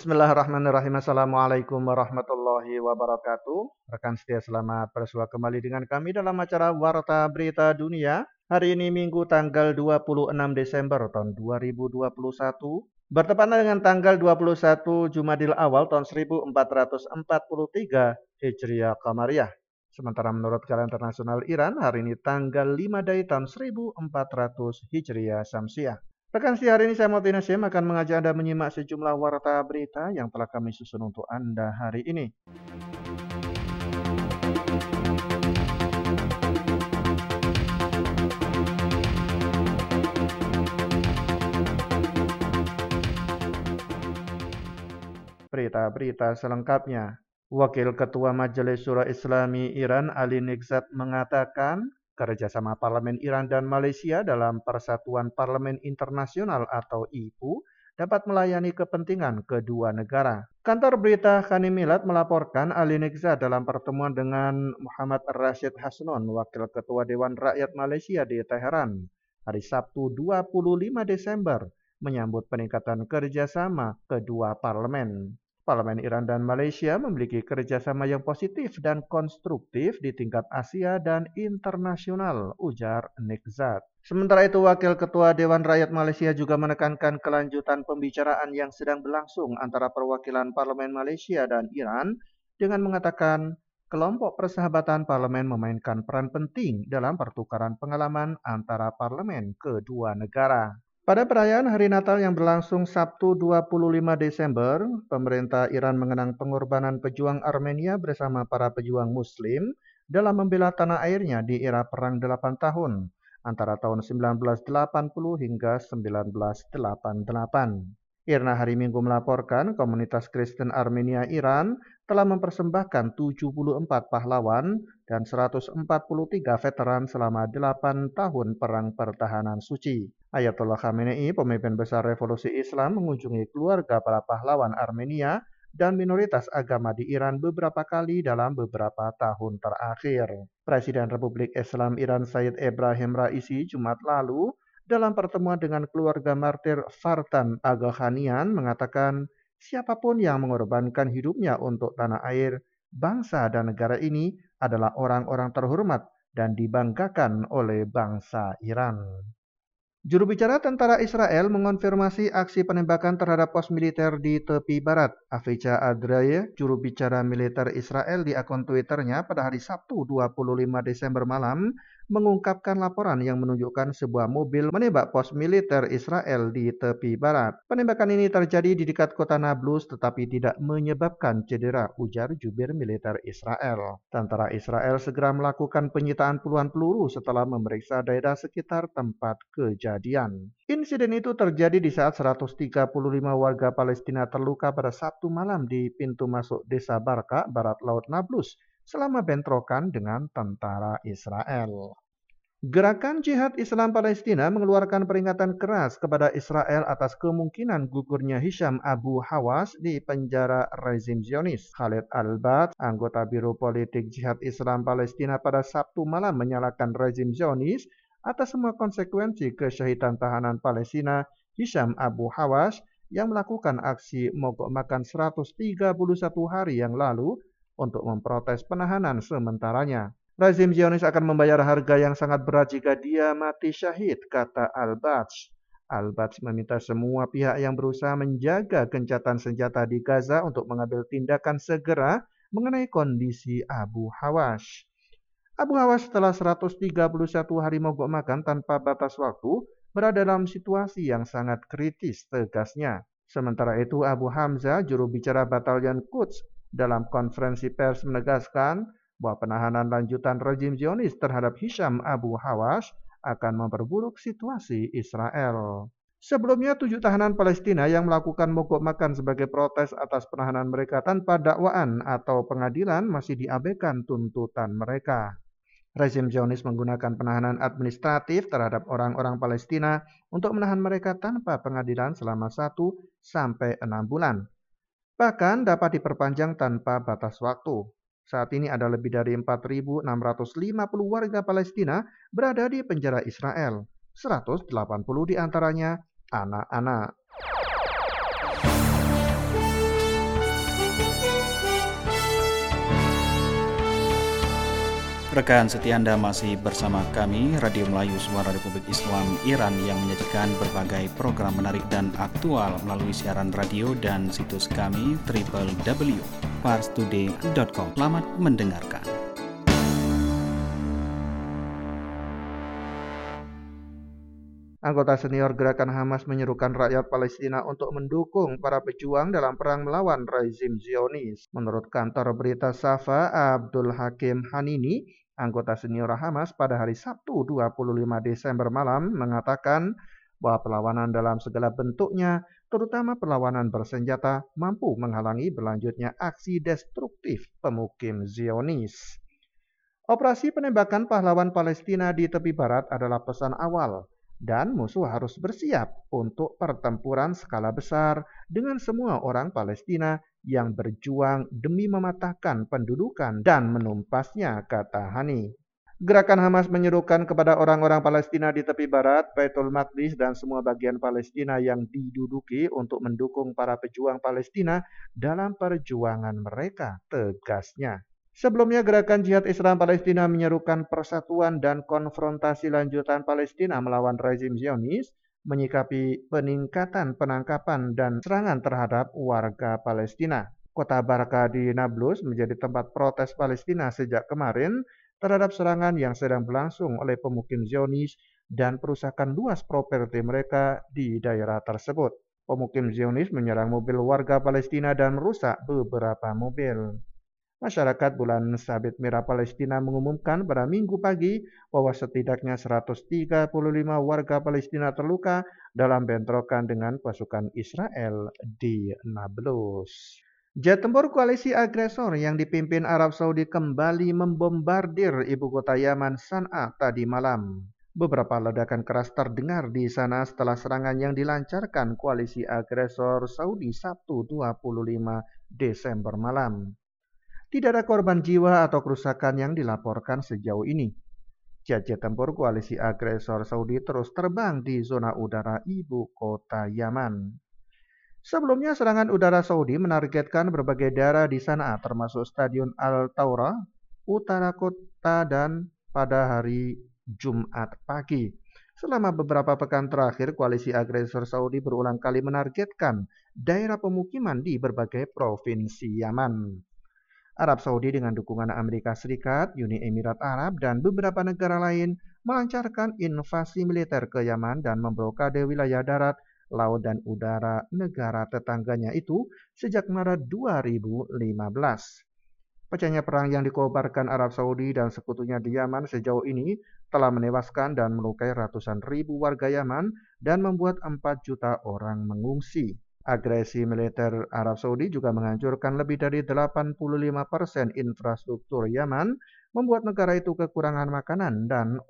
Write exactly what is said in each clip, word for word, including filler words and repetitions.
Bismillahirrahmanirrahim. Assalamualaikum warahmatullahi wabarakatuh. Rekan setia, selamat bersua kembali dengan kami dalam acara Warta Berita Dunia. Hari ini Minggu tanggal dua puluh enam Desember tahun dua ribu dua puluh satu. Bertepatan dengan tanggal dua puluh satu Jumadil Awal tahun seribu empat ratus empat puluh tiga Hijriah Qamariyah. Sementara menurut kalender nasional Iran, hari ini tanggal lima Dai tahun seribu empat ratus Hijriah Syamsiah. Rekan setia, hari ini saya Mautin Hasyim akan mengajak Anda menyimak sejumlah warta berita yang telah kami susun untuk Anda hari ini. Berita-berita selengkapnya. Wakil Ketua Majelis Syura Islami Iran Ali Nekzat mengatakan kerjasama Parlemen Iran dan Malaysia dalam Persatuan Parlemen Internasional atau I P U dapat melayani kepentingan kedua negara. Kantor berita Khani Milad melaporkan Ali Nekzat dalam pertemuan dengan Muhammad Rashid Hasnon, Wakil Ketua Dewan Rakyat Malaysia di Teheran, hari Sabtu dua puluh lima Desember, menyambut peningkatan kerjasama kedua parlemen. Parlemen Iran dan Malaysia memiliki kerjasama yang positif dan konstruktif di tingkat Asia dan internasional, ujar Nekzat. Sementara itu, Wakil Ketua Dewan Rakyat Malaysia juga menekankan kelanjutan pembicaraan yang sedang berlangsung antara perwakilan Parlemen Malaysia dan Iran dengan mengatakan kelompok persahabatan parlemen memainkan peran penting dalam pertukaran pengalaman antara parlemen kedua negara. Pada perayaan Hari Natal yang berlangsung Sabtu dua puluh lima Desember, pemerintah Iran mengenang pengorbanan pejuang Armenia bersama para pejuang Muslim dalam membela tanah airnya di era Perang delapan tahun, antara tahun sembilan belas delapan puluh hingga sembilan belas delapan puluh delapan. Irna hari Minggu melaporkan komunitas Kristen Armenia Iran telah mempersembahkan tujuh puluh empat pahlawan dan seratus empat puluh tiga veteran selama delapan tahun Perang Pertahanan Suci. Ayatollah Khamenei, pemimpin besar revolusi Islam, mengunjungi keluarga para pahlawan Armenia dan minoritas agama di Iran beberapa kali dalam beberapa tahun terakhir. Presiden Republik Islam Iran Said Ebrahim Raisi Jumat lalu dalam pertemuan dengan keluarga martir Fartan Agakhanian mengatakan siapapun yang mengorbankan hidupnya untuk tanah air, bangsa dan negara ini adalah orang-orang terhormat dan dibanggakan oleh bangsa Iran. Juru bicara tentara Israel mengonfirmasi aksi penembakan terhadap pos militer di tepi barat. Avicha Adraye, juru bicara militer Israel di akun Twitternya pada hari Sabtu dua puluh lima Desember malam, mengungkapkan laporan yang menunjukkan sebuah mobil menembak pos militer Israel di tepi barat. Penembakan ini terjadi di dekat kota Nablus tetapi tidak menyebabkan cedera, ujar jubir militer Israel. Tentara Israel segera melakukan penyitaan puluhan peluru setelah memeriksa daerah sekitar tempat kejadian. Insiden itu terjadi di saat seratus tiga puluh lima warga Palestina terluka pada Sabtu malam di pintu masuk desa Barka, barat laut Nablus, selama bentrokan dengan tentara Israel. Gerakan Jihad Islam Palestina mengeluarkan peringatan keras kepada Israel atas kemungkinan gugurnya Hisham Abu Hawas di penjara rezim Zionis. Khalid Al-Bad, anggota Biro Politik Jihad Islam Palestina, pada Sabtu malam menyalahkan rezim Zionis atas semua konsekuensi kesyahidan tahanan Palestina Hisham Abu Hawas yang melakukan aksi mogok makan seratus tiga puluh satu hari yang lalu untuk memprotes penahanan sementaranya. Rezim Zionis akan membayar harga yang sangat berat jika dia mati syahid, kata Al-Bats. Al-Bats meminta semua pihak yang berusaha menjaga gencatan senjata di Gaza untuk mengambil tindakan segera mengenai kondisi Abu Hawas. Abu Hawas setelah seratus tiga puluh satu hari mogok makan tanpa batas waktu berada dalam situasi yang sangat kritis, tegasnya. Sementara itu, Abu Hamzah, juru bicara Batalion Quds, dalam konferensi pers menegaskan bahwa penahanan lanjutan rezim Zionis terhadap Hisham Abu Hawas akan memperburuk situasi Israel. Sebelumnya, tujuh tahanan Palestina yang melakukan mogok makan sebagai protes atas penahanan mereka tanpa dakwaan atau pengadilan masih diabaikan tuntutan mereka. Rezim Zionis menggunakan penahanan administratif terhadap orang-orang Palestina untuk menahan mereka tanpa pengadilan selama satu sampai enam bulan. Bahkan dapat diperpanjang tanpa batas waktu. Saat ini ada lebih dari empat ribu enam ratus lima puluh warga Palestina berada di penjara Israel. seratus delapan puluh diantaranya anak-anak. Rekan setia Anda masih bersama kami, Radio Melayu Suara Republik Islam Iran yang menyajikan berbagai program menarik dan aktual melalui siaran radio dan situs kami w w w titik pars today titik com. Selamat mendengarkan. Anggota senior Gerakan Hamas menyerukan rakyat Palestina untuk mendukung para pejuang dalam perang melawan rezim Zionis. Menurut kantor berita Safa, Abdul Hakim Hanini, anggota senior Hamas pada hari Sabtu dua puluh lima Desember malam mengatakan bahwa perlawanan dalam segala bentuknya, terutama perlawanan bersenjata, mampu menghalangi berlanjutnya aksi destruktif pemukim Zionis. Operasi penembakan pahlawan Palestina di tepi barat adalah pesan awal, dan musuh harus bersiap untuk pertempuran skala besar dengan semua orang Palestina yang berjuang demi mematahkan pendudukan dan menumpasnya, kata Hani. Gerakan Hamas menyerukan kepada orang-orang Palestina di tepi barat, Baitul Maqdis, dan semua bagian Palestina yang diduduki untuk mendukung para pejuang Palestina dalam perjuangan mereka, tegasnya. Sebelumnya, Gerakan Jihad Islam Palestina menyerukan persatuan dan konfrontasi lanjutan Palestina melawan rezim Zionis, menyikapi peningkatan penangkapan dan serangan terhadap warga Palestina. Kota Baraka di Nablus menjadi tempat protes Palestina sejak kemarin terhadap serangan yang sedang berlangsung oleh pemukim Zionis dan perusakan luas properti mereka di daerah tersebut. Pemukim Zionis menyerang mobil warga Palestina dan merusak beberapa mobil. Masyarakat Bulan Sabit Merah Palestina mengumumkan pada Minggu pagi bahwa setidaknya seratus tiga puluh lima warga Palestina terluka dalam bentrokan dengan pasukan Israel di Nablus. Jet tempur koalisi agresor yang dipimpin Arab Saudi kembali membombardir ibu kota Yaman, San'a, tadi malam. Beberapa ledakan keras terdengar di sana setelah serangan yang dilancarkan koalisi agresor Saudi Sabtu dua puluh lima Desember malam. Tidak ada korban jiwa atau kerusakan yang dilaporkan sejauh ini. Jet-jet tempur koalisi agresor Saudi terus terbang di zona udara ibu kota Yaman. Sebelumnya, serangan udara Saudi menargetkan berbagai daerah di sana, termasuk Stadion Al-Taura, utara kota, dan pada hari Jumat pagi. Selama beberapa pekan terakhir, koalisi agresor Saudi berulang kali menargetkan daerah pemukiman di berbagai provinsi Yaman. Arab Saudi dengan dukungan Amerika Serikat, Uni Emirat Arab, dan beberapa negara lain melancarkan invasi militer ke Yaman dan memblokade wilayah darat, laut, dan udara negara tetangganya itu sejak Maret dua ribu lima belas. Pecahnya perang yang dikobarkan Arab Saudi dan sekutunya di Yaman sejauh ini telah menewaskan dan melukai ratusan ribu warga Yaman dan membuat empat juta orang mengungsi. Agresi militer Arab Saudi juga menghancurkan lebih dari delapan puluh lima persen infrastruktur Yaman, membuat negara itu kekurangan makanan dan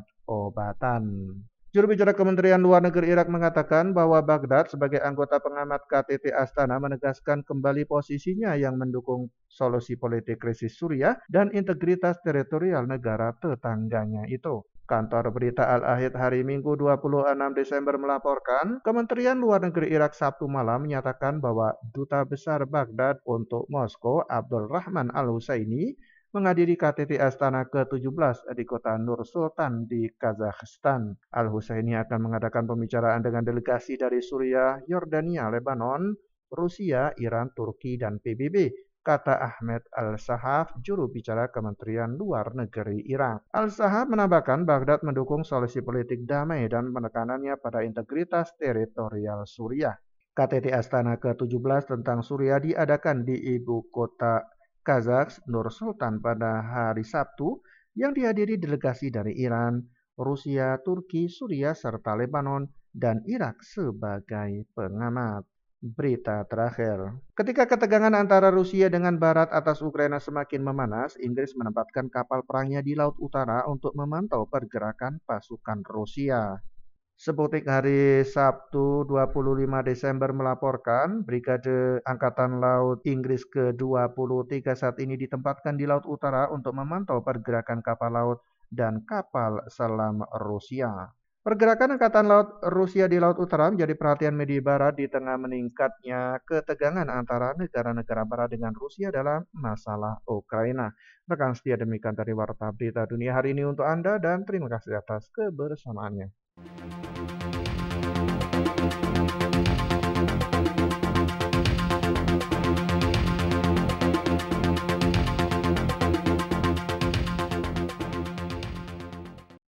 obat-obatan. Juru bicara Kementerian Luar Negeri Irak mengatakan bahwa Baghdad sebagai anggota pengamat K T T Astana menegaskan kembali posisinya yang mendukung solusi politik krisis Suriah dan integritas teritorial negara tetangganya itu. Kantor berita Al-Ahid hari Minggu dua puluh enam Desember melaporkan, Kementerian Luar Negeri Irak Sabtu malam menyatakan bahwa Duta Besar Baghdad untuk Moskow, Abdul Rahman Al-Husaini, menghadiri K T T Astana ke tujuh belas di kota Nur Sultan di Kazakhstan. Al-Husaini akan mengadakan pembicaraan dengan delegasi dari Suriah, Yordania, Lebanon, Rusia, Iran, Turki, dan P B B, kata Ahmed Al-Sahaf, juru bicara Kementerian Luar Negeri Irak. Al-Sahaf menambahkan Baghdad mendukung solusi politik damai dan penekanannya pada integritas teritorial Suriah. K T T Astana ke tujuh belas tentang Suriah diadakan di ibu kota Kazakh, Nur Sultan pada hari Sabtu, yang dihadiri delegasi dari Iran, Rusia, Turki, Suriah, serta Lebanon, dan Irak sebagai pengamat. Berita terakhir. Ketika ketegangan antara Rusia dengan Barat atas Ukraina semakin memanas, Inggris menempatkan kapal perangnya di Laut Utara untuk memantau pergerakan pasukan Rusia. Sputnik hari Sabtu dua puluh lima Desember melaporkan, Brigade Angkatan Laut Inggris ke dua puluh tiga saat ini ditempatkan di Laut Utara untuk memantau pergerakan kapal laut dan kapal selam Rusia. Pergerakan Angkatan Laut Rusia di Laut Utara menjadi perhatian media Barat di tengah meningkatnya ketegangan antara negara-negara Barat dengan Rusia dalam masalah Ukraina. Rekan setia demikian dari Warta Berita Dunia hari ini untuk Anda dan terima kasih atas kebersamaannya.